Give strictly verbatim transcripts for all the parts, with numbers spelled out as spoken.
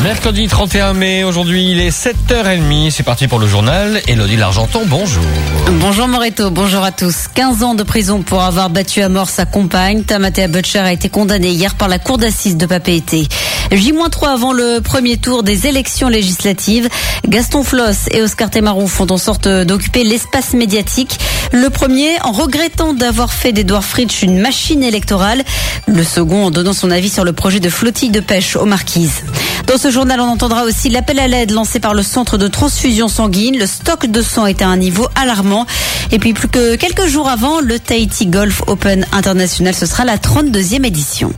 Mercredi trente et un mai, aujourd'hui il est sept heures trente, c'est parti pour le journal. Élodie Largenton, bonjour. Bonjour Moreto, bonjour à tous. quinze ans de prison pour avoir battu à mort sa compagne. Tamatea Butcher a été condamné hier par la cour d'assises de Papeete. J trois avant le premier tour des élections législatives. Gaston Floss et Oscar Temarouf font en sorte d'occuper l'espace médiatique. Le premier en regrettant d'avoir fait d'Edouard Fritsch une machine électorale. Le second en donnant son avis sur le projet de flottille de pêche aux Marquises. Dans ce journal, on entendra aussi l'appel à l'aide lancé par le centre de transfusion sanguine. Le stock de sang est à un niveau alarmant. Et puis plus que quelques jours avant, le Tahiti Golf Open International, ce sera la trente-deuxième édition.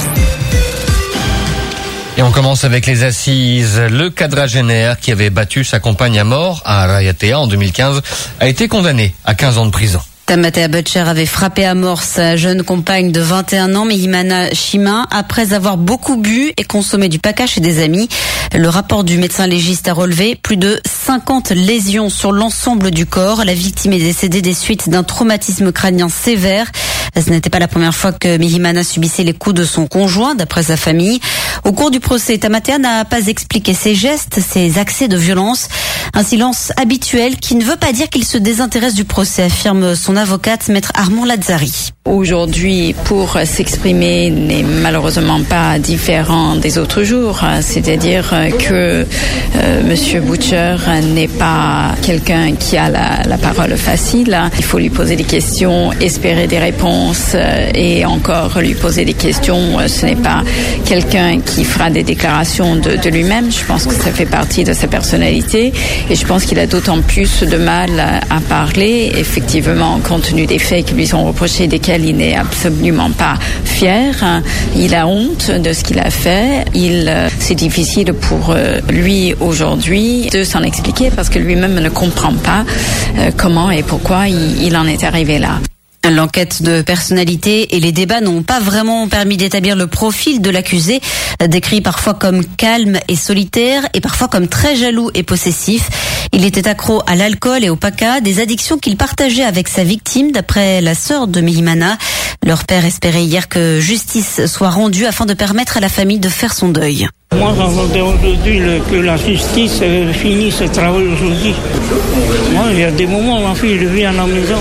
Et on commence avec les assises. Le quadragénaire qui avait battu sa compagne à mort à Raiatea en deux mille quinze a été condamné à quinze ans de prison. Tamatea Butcher avait frappé à mort sa jeune compagne de vingt et un ans, Mihimana Shima, après avoir beaucoup bu et consommé du paca chez des amis. Le rapport du médecin légiste a relevé plus de cinquante lésions sur l'ensemble du corps. La victime est décédée des suites d'un traumatisme crânien sévère. Ce n'était pas la première fois que Mihimana subissait les coups de son conjoint, d'après sa famille. Au cours du procès, Tamatea n'a pas expliqué ses gestes, ses accès de violence. Un silence habituel qui ne veut pas dire qu'il se désintéresse du procès, affirme son avocate, maître Armand Lazzari. Aujourd'hui, pour s'exprimer n'est malheureusement pas différent des autres jours. C'est-à-dire que euh, Monsieur Butcher n'est pas quelqu'un qui a la, la parole facile. Il faut lui poser des questions, espérer des réponses et encore lui poser des questions. Ce n'est pas quelqu'un qui fera des déclarations de, de lui-même. Je pense que ça fait partie de sa personnalité et je pense qu'il a d'autant plus de mal à, à parler, effectivement, compte tenu des faits qui lui sont reprochés, desquels il n'est absolument pas fier. Il a honte de ce qu'il a fait. Il, c'est difficile pour lui aujourd'hui de s'en expliquer parce que lui-même ne comprend pas comment et pourquoi il, il en est arrivé là. L'enquête de personnalité et les débats n'ont pas vraiment permis d'établir le profil de l'accusé, décrit parfois comme calme et solitaire et parfois comme très jaloux et possessif. Il était accro à l'alcool et au paca, des addictions qu'il partageait avec sa victime, d'après la sœur de Mihimana. Leur père espérait hier que justice soit rendue afin de permettre à la famille de faire son deuil. Moi, j'entendais aujourd'hui le, que la justice euh, finisse ce travail aujourd'hui. Moi, il y a des moments où ma fille revient à la maison.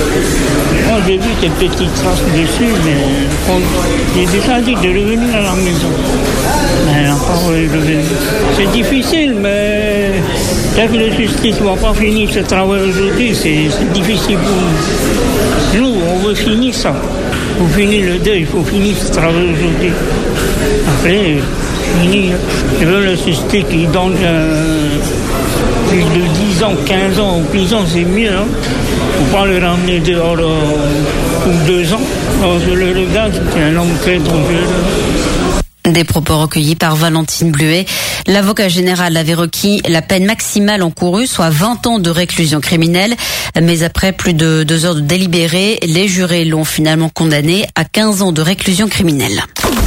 Moi, j'ai vu des petites traces dessus, mais on, j'ai déjà dit de revenir à la maison. Mais elle n'a pas revenu. C'est difficile, mais dès que la justice ne va pas finir ce travail aujourd'hui, c'est, c'est difficile pour nous. Nous, on veut finir ça. Pour finir le deuil, il faut finir ce travail aujourd'hui. Après, fini. Je veux le justice qui donne euh, plus de dix ans, quinze ans en prison, c'est mieux. Hein. Il ne faut pas le ramener dehors euh, pour deux ans. Alors, je le regarde, c'est un homme très dangereux. Des propos recueillis par Valentine Bluet. L'avocat général avait requis la peine maximale encourue, soit vingt ans de réclusion criminelle. Mais après plus de deux heures de délibéré, les jurés l'ont finalement condamné à quinze ans de réclusion criminelle.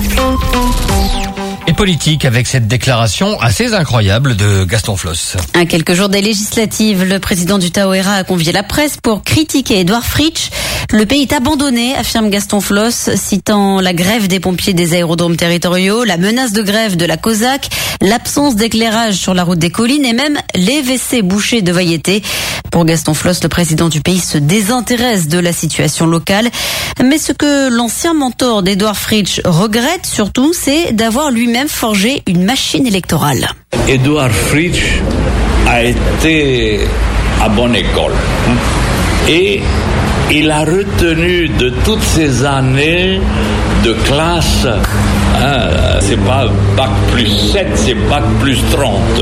Et politique avec cette déclaration assez incroyable de Gaston Floss. À quelques jours des législatives, le président du Tahoeira a convié la presse pour critiquer Edouard Fritsch. Le pays est abandonné, affirme Gaston Floss, citant la grève des pompiers des aérodromes territoriaux, la menace de grève de la COSAC, l'absence d'éclairage sur la route des collines et même les W C bouchés de Vaiete. Pour Gaston Floss, le président du pays se désintéresse de la situation locale. Mais ce que l'ancien mentor d'Edouard Fritsch regrette surtout, c'est d'avoir lui-même forgé une machine électorale. Edouard Fritsch a été à bonne école. Et il a retenu de toutes ces années de classe, hein, c'est pas bac plus sept, c'est bac plus trente.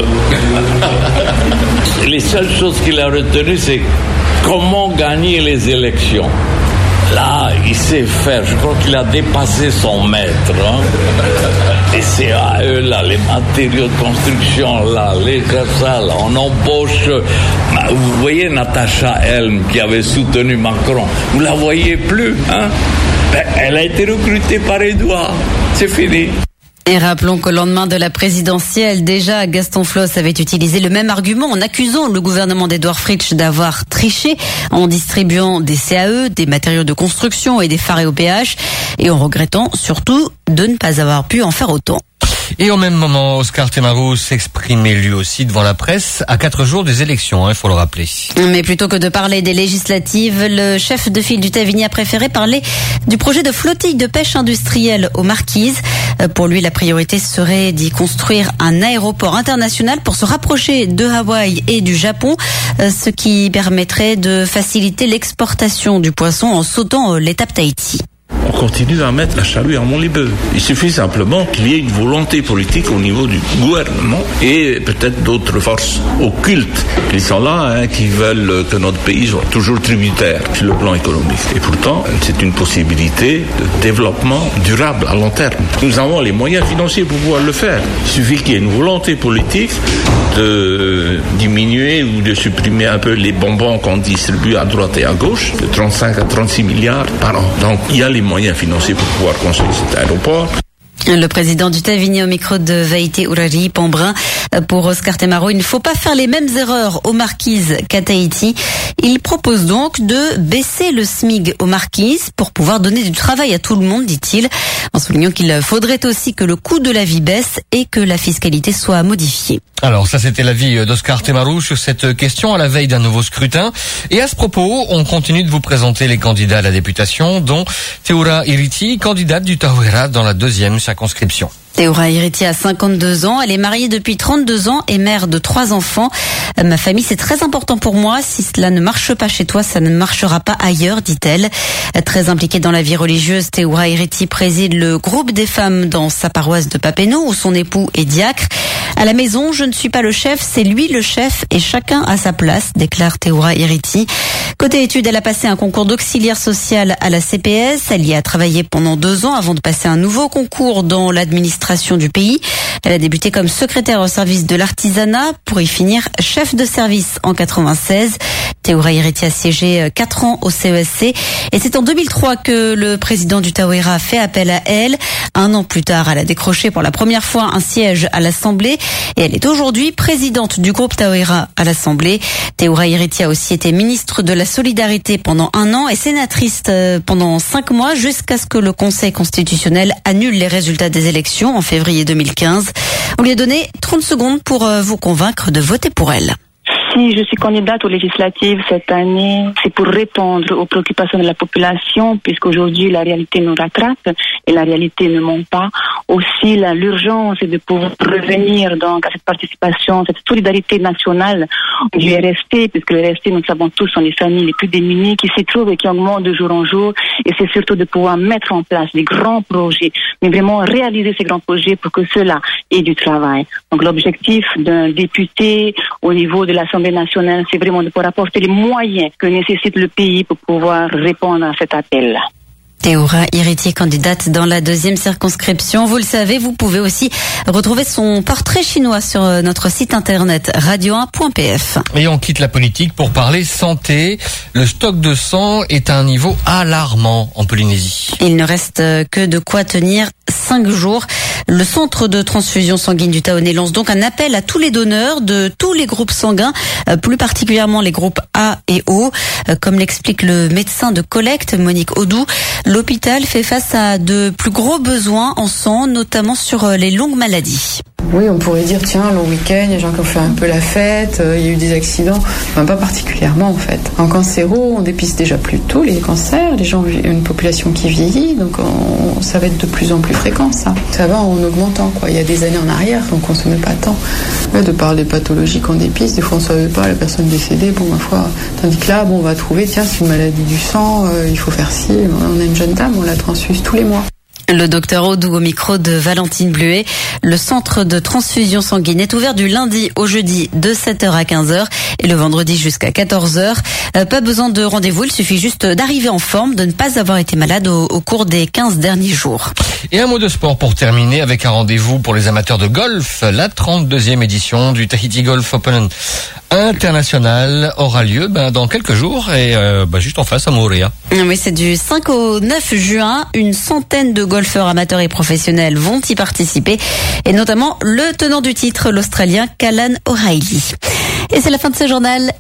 Les seules choses qu'il a retenues, c'est comment gagner les élections. Là, il sait faire. Je crois qu'il a dépassé son maître. Hein. Et c'est à eux, là, les matériaux de construction, là, les ça, là, on embauche. Vous voyez Natacha Elm, qui avait soutenu Macron. Vous la voyez plus, hein? Ben, elle a été recrutée par Edouard. C'est fini. Et rappelons qu'au lendemain de la présidentielle, déjà Gaston Floss avait utilisé le même argument en accusant le gouvernement d'Edouard Fritsch d'avoir triché en distribuant des C A E, des matériaux de construction et des phares au péage, et en regrettant surtout de ne pas avoir pu en faire autant. Et au même moment, Oscar Temaru s'exprimait lui aussi devant la presse à quatre jours des élections, il hein, faut le rappeler. Mais plutôt que de parler des législatives, le chef de file du Tavini a préféré parler du projet de flottille de pêche industrielle aux Marquises. Pour lui, la priorité serait d'y construire un aéroport international pour se rapprocher de Hawaï et du Japon, ce qui permettrait de faciliter l'exportation du poisson en sautant l'étape Tahiti. On continue à mettre la charrue avant les bœufs. Il suffit simplement qu'il y ait une volonté politique au niveau du gouvernement et peut-être d'autres forces occultes qui sont là, hein, qui veulent que notre pays soit toujours tributaire sur le plan économique. Et pourtant, c'est une possibilité de développement durable à long terme. Nous avons les moyens financiers pour pouvoir le faire. Il suffit qu'il y ait une volonté politique de diminuer ou de supprimer un peu les bonbons qu'on distribue à droite et à gauche, de trente-cinq à trente-six milliards par an. Donc, il y a les moyens financiers pour pouvoir construire cet aéroport. Le président du Tavini au micro de Vaïté Ourari Pambrin. Pour Oscar Temaru, il ne faut pas faire les mêmes erreurs aux Marquises qu'à Tahiti. Il propose donc de baisser le S M I G aux Marquises pour pouvoir donner du travail à tout le monde, dit-il, en soulignant qu'il faudrait aussi que le coût de la vie baisse et que la fiscalité soit modifiée. Alors ça, c'était l'avis d'Oscar Temaru sur cette question à la veille d'un nouveau scrutin. Et à ce propos, on continue de vous présenter les candidats à la députation, dont Teura Iriti, candidate du Tauhera dans la deuxième circonscription. Teura Iriti a cinquante-deux ans, elle est mariée depuis trente-deux ans et mère de trois enfants. Ma famille, c'est très important pour moi. Si cela ne marche pas chez toi, ça ne marchera pas ailleurs, dit-elle. Très impliquée dans la vie religieuse, Teura Iriti préside le groupe des femmes dans sa paroisse de Papineau, où son époux est diacre. À la maison, je ne suis pas le chef, c'est lui le chef et chacun a sa place, déclare Teura Iriti. Côté études, elle a passé un concours d'auxiliaire social à la C P S. Elle y a travaillé pendant deux ans avant de passer un nouveau concours dans l'administration du pays. Elle a débuté comme secrétaire au service de l'artisanat pour y finir chef de service en quatre-vingt-seize. Teura Iriti a siégé quatre ans au C E S C et c'est en deux mille trois que le président du Tauhera a fait appel à elle. Un an plus tard, elle a décroché pour la première fois un siège à l'Assemblée et elle est aujourd'hui présidente du groupe Tauhera à l'Assemblée. Teura Iriti a aussi été ministre de la Solidarité pendant un an et sénatrice pendant cinq mois jusqu'à ce que le Conseil constitutionnel annule les résultats des élections en février deux mille quinze. On lui a donné trente secondes pour vous convaincre de voter pour elle. Si je suis candidate aux législatives cette année, c'est pour répondre aux préoccupations de la population, puisqu'aujourd'hui la réalité nous rattrape et la réalité ne ment pas. Aussi, la, l'urgence est de pouvoir revenir donc à cette participation, cette solidarité nationale du R S T, puisque le R S T, nous le savons tous, sont les familles les plus démunies qui s'y trouvent et qui augmentent de jour en jour. Et c'est surtout de pouvoir mettre en place des grands projets, mais vraiment réaliser ces grands projets pour que cela ait du travail. Donc l'objectif d'un député au niveau de l'Assemblée nationale, c'est vraiment de pouvoir apporter les moyens que nécessite le pays pour pouvoir répondre à cet appel. Teura Iriti, candidate dans la deuxième circonscription. Vous le savez, vous pouvez aussi retrouver son portrait chinois sur notre site internet radio un point p f. Et on quitte la politique pour parler santé. Le stock de sang est à un niveau alarmant en Polynésie. Il ne reste que de quoi tenir cinq jours. Le centre de transfusion sanguine du Taoné lance donc un appel à tous les donneurs de tous les groupes sanguins, plus particulièrement les groupes A et O. Comme l'explique le médecin de collecte, Monique Audou, l'hôpital fait face à de plus gros besoins en sang, notamment sur les longues maladies. Oui, on pourrait dire, tiens, long week-end, il y a des gens qui ont fait un peu la fête, euh, il y a eu des accidents. Enfin, pas particulièrement, en fait. En cancéro, on dépiste déjà plus tôt les cancers. Les gens ont une population qui vieillit, donc on, ça va être de plus en plus fréquent, ça. Ça va en augmentant, quoi. Il y a des années en arrière, on ne consommait pas tant. Ouais, de par les pathologies qu'on dépiste, des fois on ne savait pas, la personne décédée, bon, ma foi. Tandis que là, bon, on va trouver, tiens, c'est une maladie du sang, euh, il faut faire ci. On a une jeune dame, on la transfuse tous les mois. Le docteur Audou au micro de Valentine Bluet. Le centre de transfusion sanguine est ouvert du lundi au jeudi de sept heures à quinze heures et le vendredi jusqu'à quatorze heures. Euh, pas besoin de rendez-vous, il suffit juste d'arriver en forme, de ne pas avoir été malade au, au cours des quinze derniers jours. Et un mot de sport pour terminer avec un rendez-vous pour les amateurs de golf. La trente-deuxième édition du Tahiti Golf Open International aura lieu ben, dans quelques jours et euh, ben, juste en face à Moorea. Oui, c'est du cinq au neuf juin. Une centaine de golfeurs amateurs et professionnels vont y participer et notamment le tenant du titre, l'Australien Callan O'Reilly. Et c'est la fin de ce journal.